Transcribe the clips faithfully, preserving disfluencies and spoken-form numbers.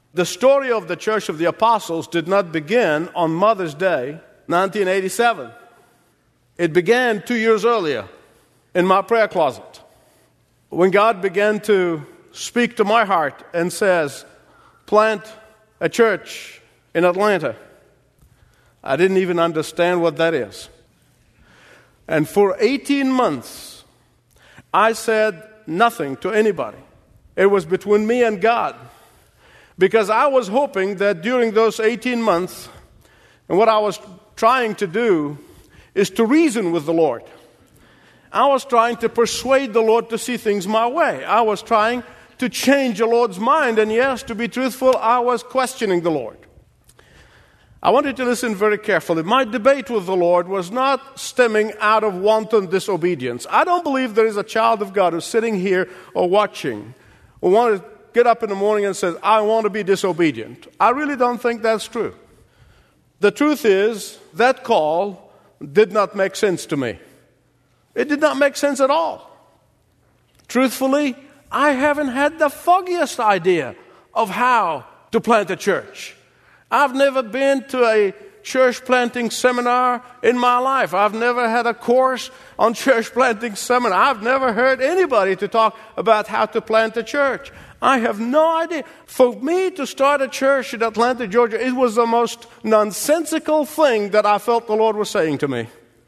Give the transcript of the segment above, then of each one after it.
The story of the Church of the Apostles did not begin on Mother's Day, nineteen eighty-seven. It began two years earlier in my prayer closet, when God began to speak to my heart and says, plant a church in Atlanta. I didn't even understand what that is. And for eighteen months, I said nothing to anybody. It was between me and God. Because I was hoping that during those eighteen months, and what I was trying to do is to reason with the Lord. I was trying to persuade the Lord to see things my way. I was trying to change the Lord's mind. And yes, to be truthful, I was questioning the Lord. I want you to listen very carefully. My debate with the Lord was not stemming out of wanton disobedience. I don't believe there is a child of God who's sitting here or watching who want to get up in the morning and says, I want to be disobedient. I really don't think that's true. The truth is, that call did not make sense to me. It did not make sense at all. Truthfully, I haven't had the foggiest idea of how to plant a church. I've never been to a church planting seminar in my life. I've never had a course on church planting seminar. I've never heard anybody to talk about how to plant a church. I have no idea. For me to start a church in Atlanta, Georgia, it was the most nonsensical thing that I felt the Lord was saying to me.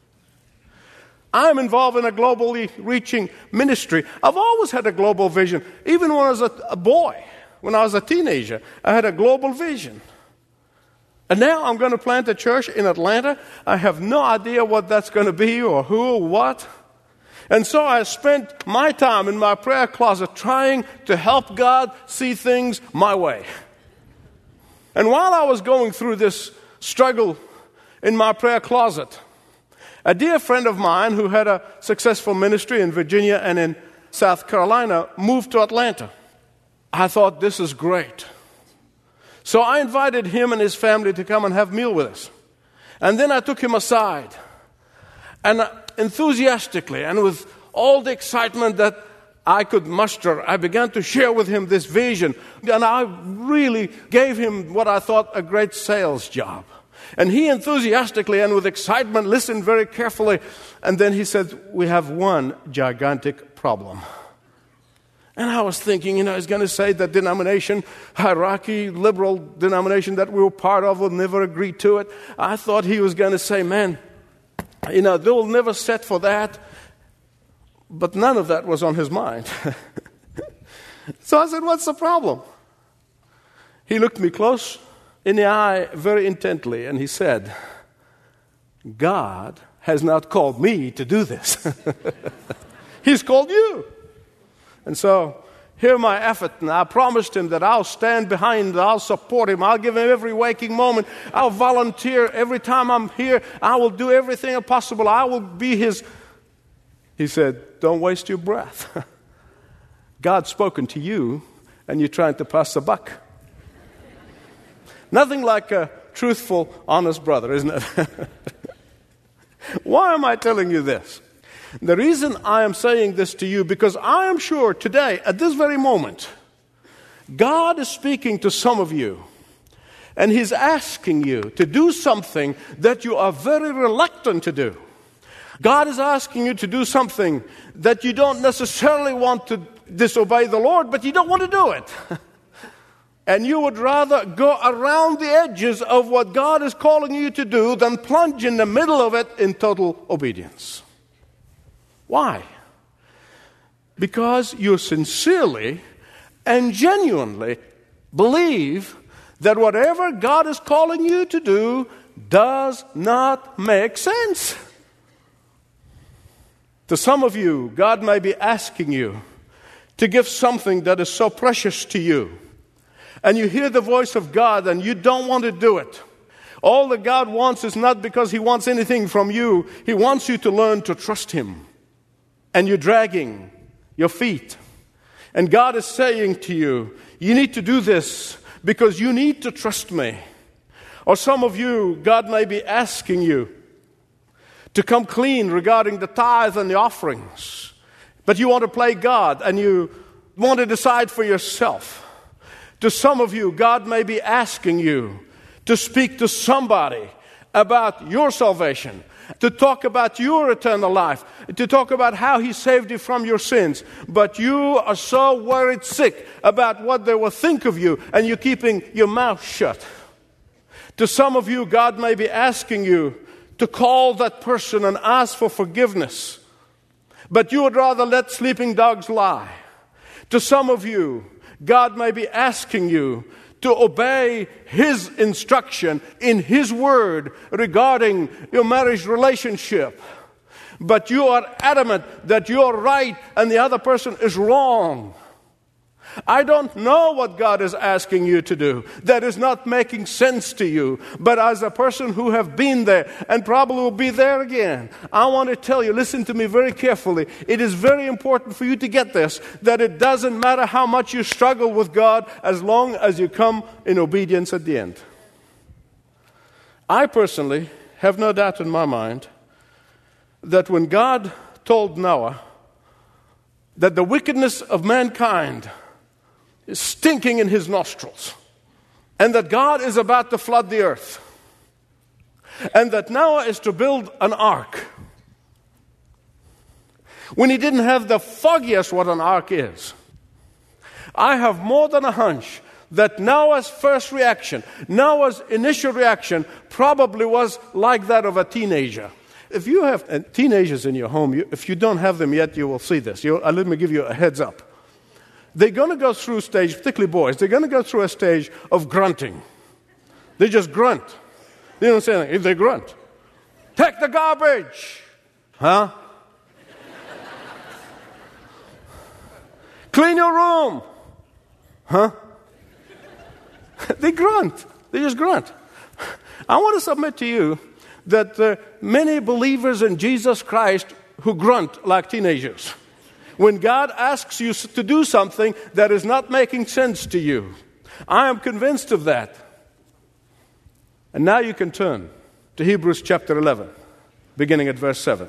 I'm involved in a globally reaching ministry. I've always had a global vision. Even when I was a, a boy, when I was a teenager, I had a global vision. And now I'm going to plant a church in Atlanta. I have no idea what that's going to be or who or what. And so I spent my time in my prayer closet trying to help God see things my way. And while I was going through this struggle in my prayer closet, a dear friend of mine who had a successful ministry in Virginia and in South Carolina moved to Atlanta. I thought, this is great. So I invited him and his family to come and have a meal with us. And then I took him aside. And enthusiastically and with all the excitement that I could muster, I began to share with him this vision. And I really gave him what I thought a great sales job. And he enthusiastically and with excitement listened very carefully. And then he said, we have one gigantic problem. And I was thinking, you know, he's going to say that denomination, hierarchy, liberal denomination that we were part of will never agree to it. I thought he was going to say, man, you know, they will never set for that. But none of that was on his mind. So I said, what's the problem? He looked me close in the eye very intently, and he said, God has not called me to do this. He's called you. And so, hear my effort, and I promised him that I'll stand behind, I'll support him, I'll give him every waking moment, I'll volunteer every time I'm here, I will do everything possible, I will be his. He said, don't waste your breath. God's spoken to you, and you're trying to pass the buck. Nothing like a truthful, honest brother, isn't it? Why am I telling you this? The reason I am saying this to you, because I am sure today, at this very moment, God is speaking to some of you, and He's asking you to do something that you are very reluctant to do. God is asking you to do something that you don't necessarily want to disobey the Lord, but you don't want to do it. And you would rather go around the edges of what God is calling you to do than plunge in the middle of it in total obedience. Why? Because you sincerely and genuinely believe that whatever God is calling you to do does not make sense. To some of you, God may be asking you to give something that is so precious to you. And you hear the voice of God and you don't want to do it. All that God wants is not because He wants anything from you. He wants you to learn to trust Him. And you're dragging your feet. And God is saying to you, you need to do this because you need to trust me. Or some of you, God may be asking you to come clean regarding the tithe and the offerings. But you want to play God and you want to decide for yourself. To some of you, God may be asking you to speak to somebody about your salvation, to talk about your eternal life, to talk about how He saved you from your sins. But you are so worried sick about what they will think of you, and you're keeping your mouth shut. To some of you, God may be asking you to call that person and ask for forgiveness, but you would rather let sleeping dogs lie. To some of you, God may be asking you to obey His instruction in His Word regarding your marriage relationship, but you are adamant that you're right and the other person is wrong. I don't know what God is asking you to do. That is not making sense to you. But as a person who have been there and probably will be there again, I want to tell you, listen to me very carefully. It is very important for you to get this, that it doesn't matter how much you struggle with God as long as you come in obedience at the end. I personally have no doubt in my mind that when God told Noah that the wickedness of mankind is stinking in his nostrils, and that God is about to flood the earth, and that Noah is to build an ark, when he didn't have the foggiest what an ark is, I have more than a hunch that Noah's first reaction, Noah's initial reaction, probably was like that of a teenager. If you have uh, teenagers in your home, you, if you don't have them yet, you will see this. You, uh, let me give you a heads up. They're going to go through a stage, particularly boys, they're going to go through a stage of grunting. They just grunt. They don't say anything. If they grunt, take the garbage. Huh? Clean your room. Huh? They grunt. They just grunt. I want to submit to you that uh, many believers in Jesus Christ who grunt like teenagers. When God asks you to do something that is not making sense to you, I am convinced of that. And now you can turn to Hebrews chapter eleven, beginning at verse seven.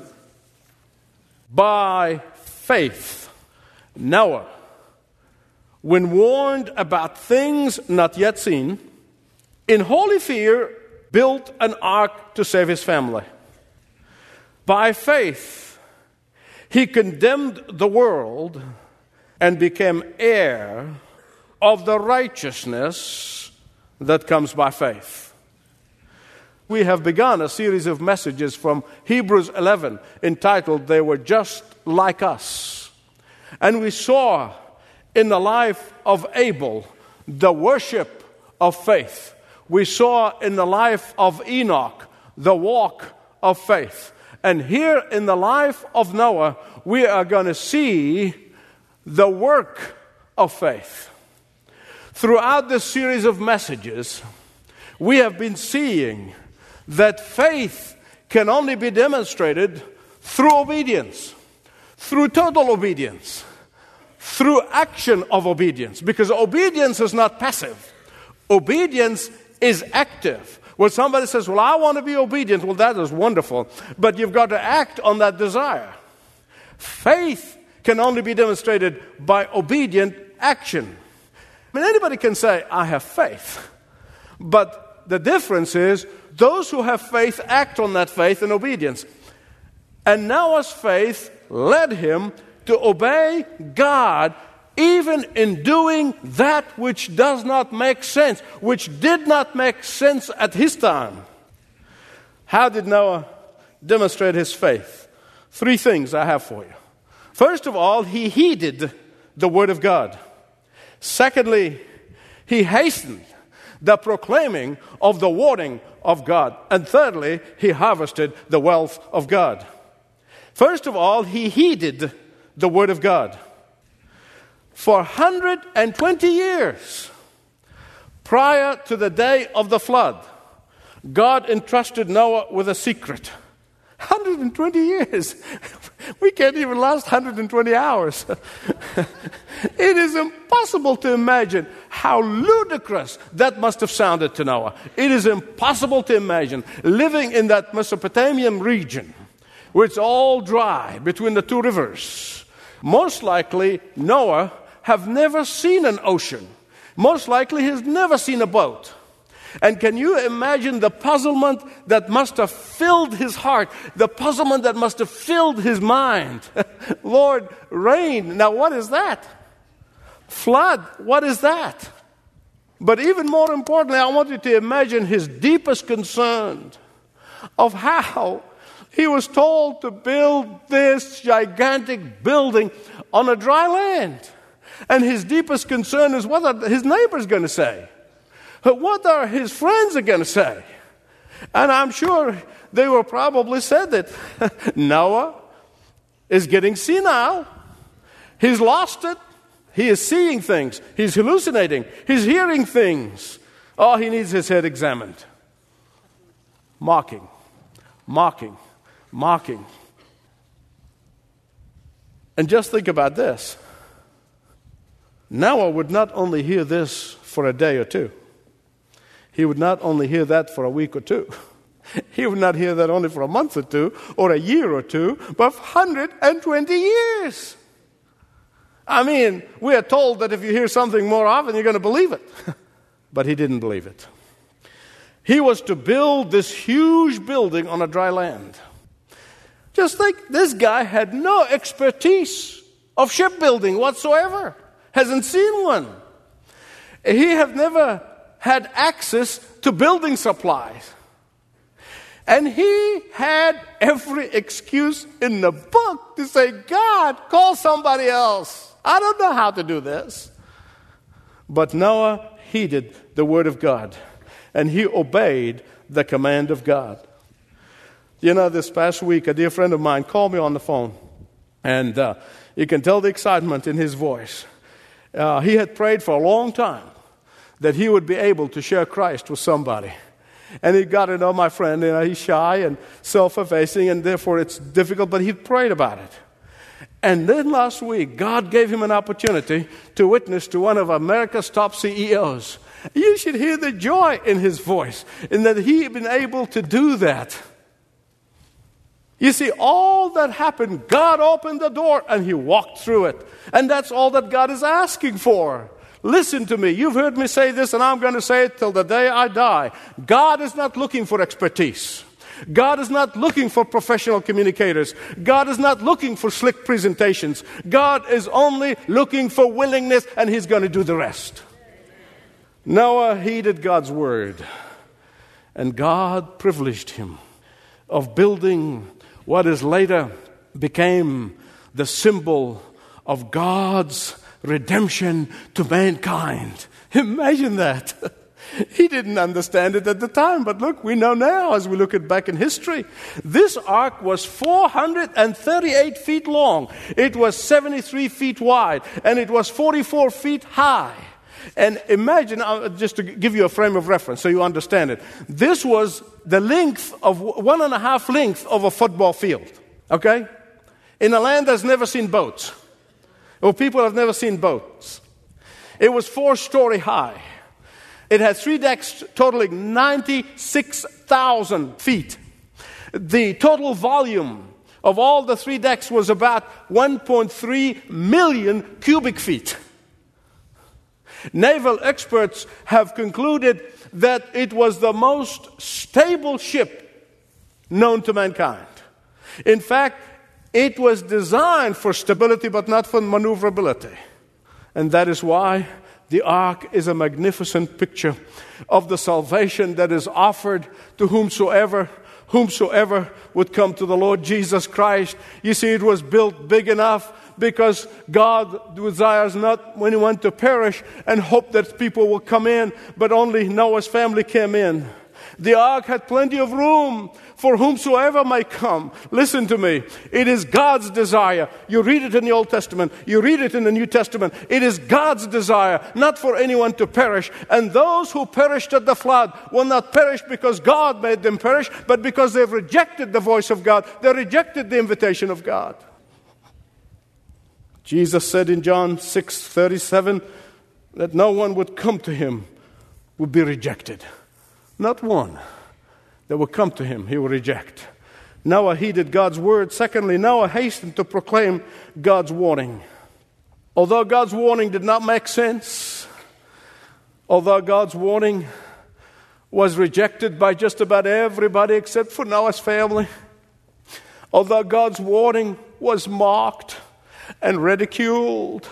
By faith, Noah, when warned about things not yet seen, in holy fear built an ark to save his family. By faith, he condemned the world and became heir of the righteousness that comes by faith. We have begun a series of messages from Hebrews eleven entitled, They Were Just Like Us. And we saw in the life of Abel the worship of faith. We saw in the life of Enoch the walk of faith. And here in the life of Noah, we are going to see the work of faith. Throughout this series of messages, we have been seeing that faith can only be demonstrated through obedience, through total obedience, through action of obedience. Because obedience is not passive. Obedience is active. When somebody says, well, I want to be obedient, well, that is wonderful. But you've got to act on that desire. Faith can only be demonstrated by obedient action. I mean, anybody can say, I have faith. But the difference is, those who have faith act on that faith in obedience. And Noah's faith led him to obey God even in doing that which does not make sense, which did not make sense at his time. How did Noah demonstrate his faith? Three things I have for you. First of all, he heeded the word of God. Secondly, he hastened the proclaiming of the warning of God. And thirdly, he harvested the wealth of God. First of all, he heeded the word of God. For one hundred twenty years prior to the day of the flood, God entrusted Noah with a secret. one hundred twenty years. We can't even last one hundred twenty hours. It is impossible to imagine how ludicrous that must have sounded to Noah. It is impossible to imagine living in that Mesopotamian region where it's all dry between the two rivers. Most likely, Noah have never seen an ocean. Most likely he's never seen a boat. And can you imagine the puzzlement that must have filled his heart, the puzzlement that must have filled his mind? Lord, rain. Now what is that? Flood. What is that? But even more importantly, I want you to imagine his deepest concern of how he was told to build this gigantic building on a dry land. And his deepest concern is what are his neighbors going to say? What are his friends going to say? And I'm sure they will probably said that Noah is getting senile. He's lost it. He is seeing things. He's hallucinating. He's hearing things. Oh, he needs his head examined. Mocking, mocking, mocking. And just think about this. Noah would not only hear this for a day or two. He would not only hear that for a week or two. He would not hear that only for a month or two, or a year or two, but one hundred twenty years. I mean, we are told that if you hear something more often, you're going to believe it. But he didn't believe it. He was to build this huge building on a dry land. Just think, this guy had no expertise of shipbuilding whatsoever. Hasn't seen one. He had never had access to building supplies. And he had every excuse in the book to say, God, call somebody else. I don't know how to do this. But Noah heeded the word of God, and he obeyed the command of God. You know, this past week, a dear friend of mine called me on the phone, and uh, you can tell the excitement in his voice. Uh, he had prayed for a long time that he would be able to share Christ with somebody. And he got to know my friend, you know, he's shy and self-effacing, and therefore it's difficult, but he prayed about it. And then last week, God gave him an opportunity to witness to one of America's top C E Os. You should hear the joy in his voice, in that he had been able to do that. You see, all that happened, God opened the door and he walked through it. And that's all that God is asking for. Listen to me. You've heard me say this, and I'm going to say it till the day I die. God is not looking for expertise. God is not looking for professional communicators. God is not looking for slick presentations. God is only looking for willingness, and he's going to do the rest. Noah heeded God's word, and God privileged him of building what is later became the symbol of God's redemption to mankind. Imagine that. He didn't understand it at the time, but look, we know now as we look at back in history. This ark was four hundred thirty-eight feet long. It was seventy-three feet wide, and it was forty-four feet high. And imagine, uh, just to give you a frame of reference so you understand it, this was the length of one and a half length of a football field, okay? In a land that's never seen boats, or people have never seen boats. It was four-story high. It had three decks totaling ninety-six thousand feet. The total volume of all the three decks was about one point three million cubic feet. Naval experts have concluded that it was the most stable ship known to mankind. In fact, it was designed for stability but not for maneuverability. And that is why the ark is a magnificent picture of the salvation that is offered to whomsoever, whomsoever would come to the Lord Jesus Christ. You see, it was built big enough because God desires not anyone to perish and hope that people will come in, but only Noah's family came in. The ark had plenty of room for whomsoever may come. Listen to me. It is God's desire. You read it in the Old Testament. You read it in the New Testament. It is God's desire, not for anyone to perish. And those who perished at the flood will not perish because God made them perish, but because they've rejected the voice of God. They rejected the invitation of God. Jesus said in John six thirty-seven that no one would come to him would be rejected. Not one that will come to him, he will reject. Noah heeded God's word. Secondly, Noah hastened to proclaim God's warning. Although God's warning did not make sense, Although God's warning was rejected by just about everybody except for Noah's family, although God's warning was mocked and ridiculed,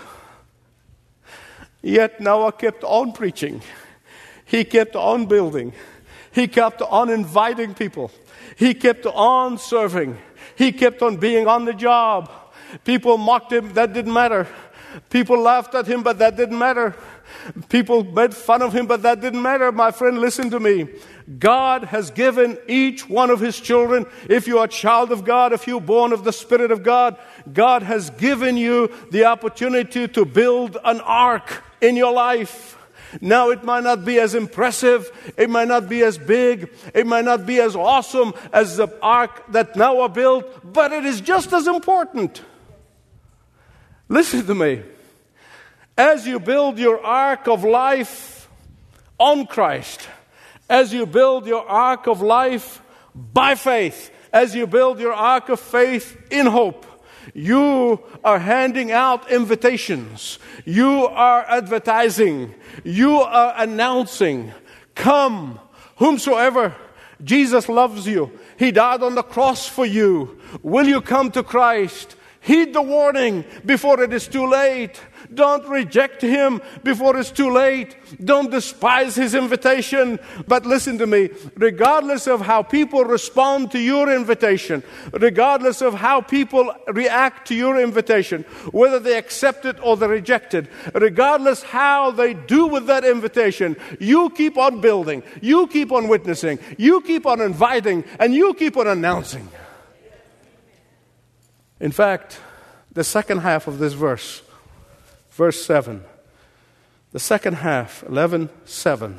yet Noah kept on preaching. He kept on building. He kept on inviting people. He kept on serving. He kept on being on the job. People mocked him. That didn't matter. People laughed at him, but that didn't matter. People made fun of him, but that didn't matter. My friend, listen to me. God has given each one of His children, if you are a child of God, if you're born of the Spirit of God, God has given you the opportunity to build an ark in your life. Now, it might not be as impressive, it might not be as big, it might not be as awesome as the ark that Noah built, but it is just as important. Listen to me. As you build your ark of life on Christ, as you build your ark of life by faith, as you build your ark of faith in hope, you are handing out invitations. You are advertising. You are announcing, come, whomsoever. Jesus loves you. He died on the cross for you. Will you come to Christ? Heed the warning before it is too late. Don't reject Him before it's too late. Don't despise His invitation. But listen to me, regardless of how people respond to your invitation, regardless of how people react to your invitation, whether they accept it or they reject it, regardless how they do with that invitation, you keep on building, you keep on witnessing, you keep on inviting, and you keep on announcing. In fact, the second half of this verse, verse seven, the second half, eleven seven,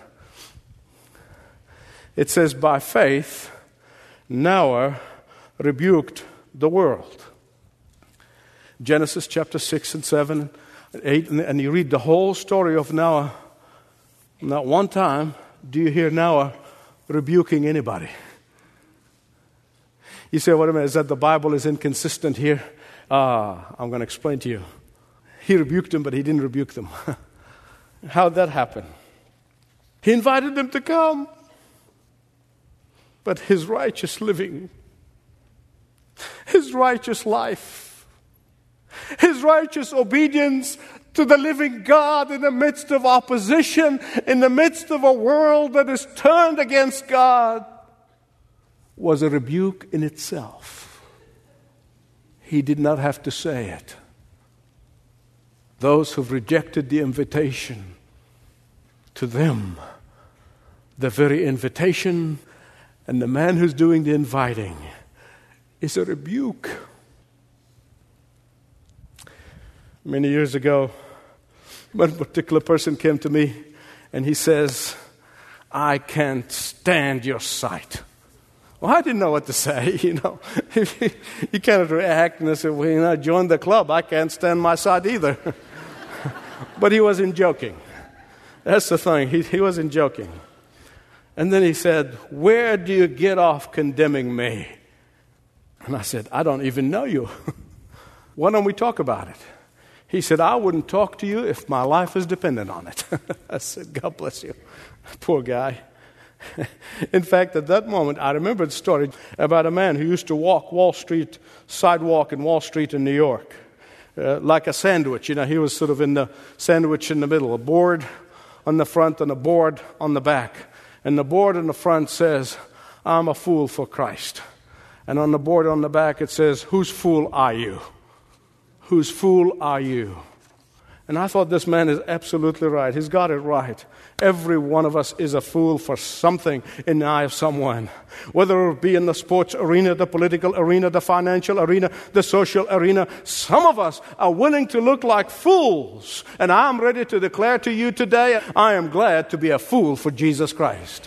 it says, by faith, Noah rebuked the world. Genesis chapter six and seven, and eight, and you read the whole story of Noah. Not one time do you hear Noah rebuking anybody. You say, wait a minute, is that the Bible is inconsistent here? Ah, I'm going to explain to you. He rebuked them, but he didn't rebuke them. How'd that happen? He invited them to come. But his righteous living, his righteous life, his righteous obedience to the living God in the midst of opposition, in the midst of a world that is turned against God, was a rebuke in itself. He did not have to say it. Those who've rejected the invitation, to them, the very invitation and the man who's doing the inviting is a rebuke. Many years ago, one particular person came to me and he says, I can't stand your sight. Well, I didn't know what to say, you know. You cannot react and say, well, you know, join the club. I can't stand my sight either. But he wasn't joking. That's the thing. He, he wasn't joking. And then he said, where do you get off condemning me? And I said, I don't even know you. Why don't we talk about it? He said, I wouldn't talk to you if my life was dependent on it. I said, God bless you. Poor guy. In fact, at that moment, I remember the story about a man who used to walk Wall Street, sidewalk in Wall Street in New York, uh, like a sandwich. You know, he was sort of in the sandwich in the middle, a board on the front and a board on the back. And the board on the front says, I'm a fool for Christ. And on the board on the back it says, whose fool are you? Whose fool are you? And I thought this man is absolutely right. He's got it right. Every one of us is a fool for something in the eye of someone. Whether it be in the sports arena, the political arena, the financial arena, the social arena, some of us are willing to look like fools. And I'm ready to declare to you today, I am glad to be a fool for Jesus Christ.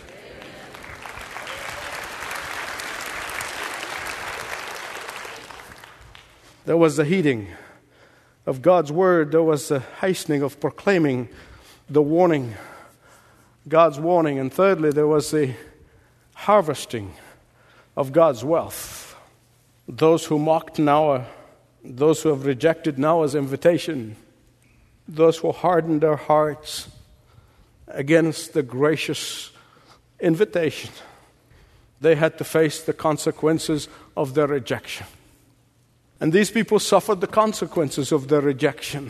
There was the heeding of God's word. There was the hastening of proclaiming the warning, God's warning. And thirdly, there was the harvesting of God's wealth. Those who mocked Noah, those who have rejected Noah's invitation, those who hardened their hearts, against the gracious invitation, they had to face the consequences of their rejection. And these people suffered the consequences of their rejection.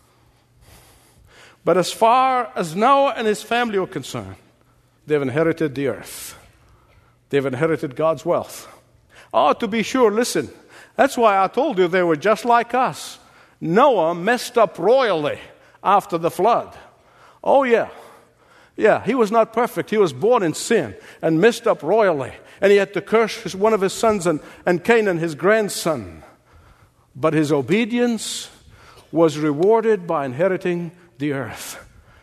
But as far as Noah and his family were concerned, they've inherited the earth. They've inherited God's wealth. Oh, to be sure, listen, that's why I told you they were just like us. Noah messed up royally after the flood. Oh, yeah. Yeah, he was not perfect. He was born in sin and messed up royally. And he had to curse his, one of his sons and, and Canaan, his grandson. But his obedience was rewarded by inheriting the earth.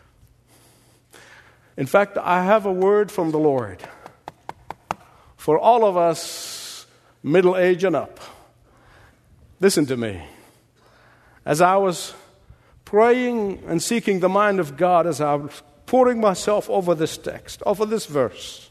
In fact, I have a word from the Lord for all of us middle age and up. Listen to me. As I was praying and seeking the mind of God, as I was pouring myself over this text, over this verse,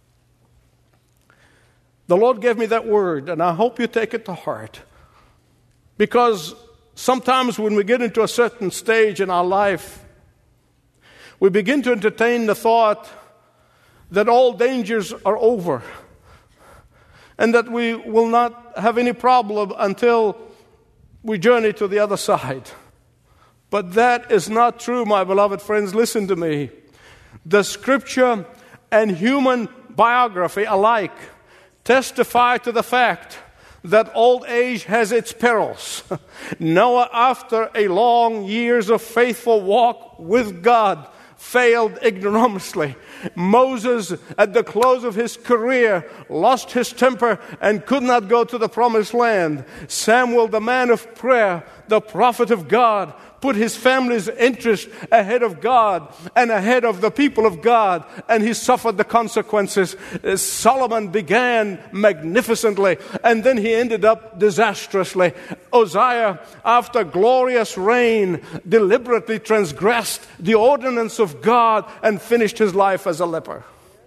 the Lord gave me that word, and I hope you take it to heart. Because sometimes when we get into a certain stage in our life, we begin to entertain the thought that all dangers are over and that we will not have any problem until we journey to the other side. But that is not true, my beloved friends. Listen to me. The Scripture and human biography alike testify to the fact that old age has its perils. Noah, after a long years of faithful walk with God, failed ignominiously. Moses, at the close of his career, lost his temper and could not go to the promised land. Samuel, the man of prayer, the prophet of God, put his family's interest ahead of God and ahead of the people of God, and he suffered the consequences. Solomon began magnificently, and then he ended up disastrously. Uzziah, after glorious reign, deliberately transgressed the ordinance of God and finished his life as a leper.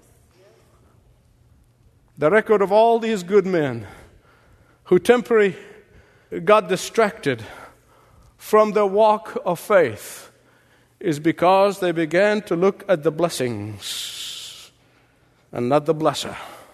The record of all these good men who temporarily got distracted from their walk of faith is because they began to look at the blessings and not the blesser.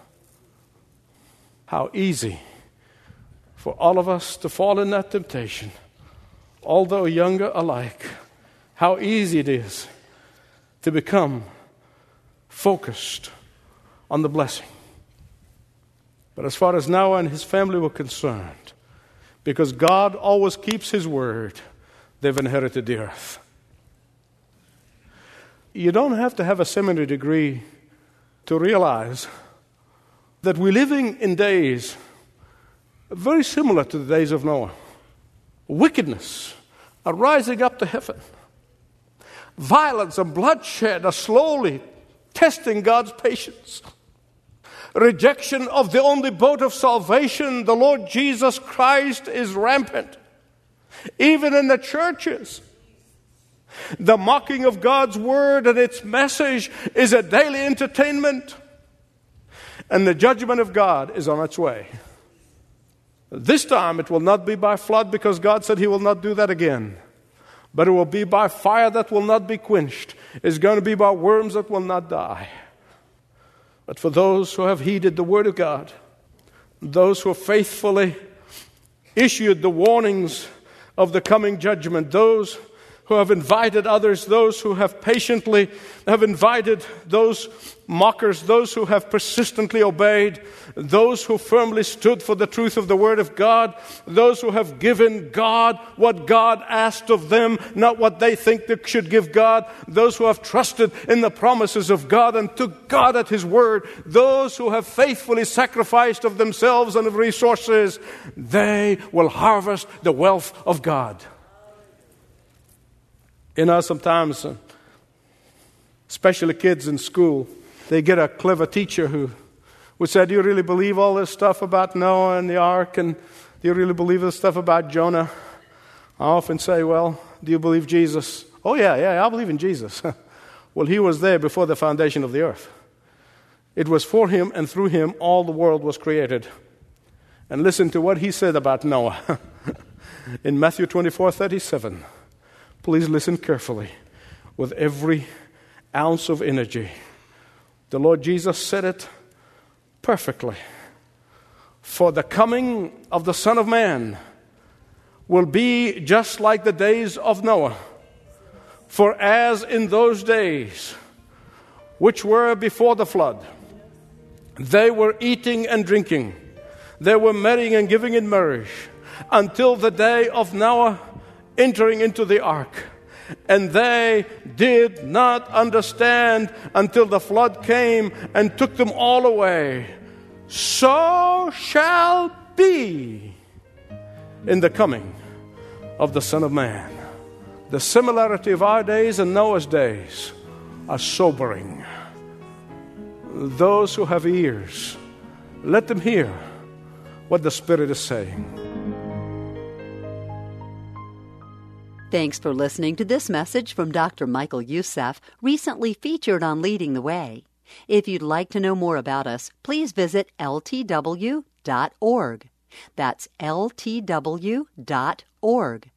How easy for all of us to fall in that temptation, although younger alike. How easy it is to become focused on the blessing. But as far as Noah and his family were concerned, because God always keeps His word, they've inherited the earth. You don't have to have a seminary degree to realize that we're living in days very similar to the days of Noah. Wickedness are rising up to heaven. Violence and bloodshed are slowly testing God's patience. Rejection of the only boat of salvation, the Lord Jesus Christ, is rampant. Even in the churches. The mocking of God's word and its message is a daily entertainment. And the judgment of God is on its way. This time it will not be by flood, because God said He will not do that again. But it will be by fire that will not be quenched. It's going to be by worms that will not die. But for those who have heeded the word of God, those who have faithfully issued the warnings of the coming judgment, those who have invited others, those who have patiently have invited those mockers, those who have persistently obeyed, those who firmly stood for the truth of the Word of God, those who have given God what God asked of them, not what they think they should give God, those who have trusted in the promises of God and took God at His word, those who have faithfully sacrificed of themselves and of resources, they will harvest the wealth of God. You know, sometimes, uh, especially kids in school, they get a clever teacher who would say, do you really believe all this stuff about Noah and the ark? And do you really believe this stuff about Jonah? I often say, well, do you believe Jesus? Oh, yeah, yeah, I believe in Jesus. Well, He was there before the foundation of the earth. It was for Him and through Him all the world was created. And listen to what He said about Noah in Matthew twenty-four thirty-seven. Please listen carefully. With every ounce of energy. The Lord Jesus said it perfectly. For the coming of the Son of Man will be just like the days of Noah. For as in those days which were before the flood, they were eating and drinking, they were marrying and giving in marriage, until the day of Noah entering into the ark. And they did not understand until the flood came and took them all away. So shall be in the coming of the Son of Man. The similarity of our days and Noah's days are sobering. Those who have ears, let them hear what the Spirit is saying. Thanks for listening to this message from Doctor Michael Youssef, recently featured on Leading the Way. If you'd like to know more about us, please visit L T W dot org. That's L T W dot org.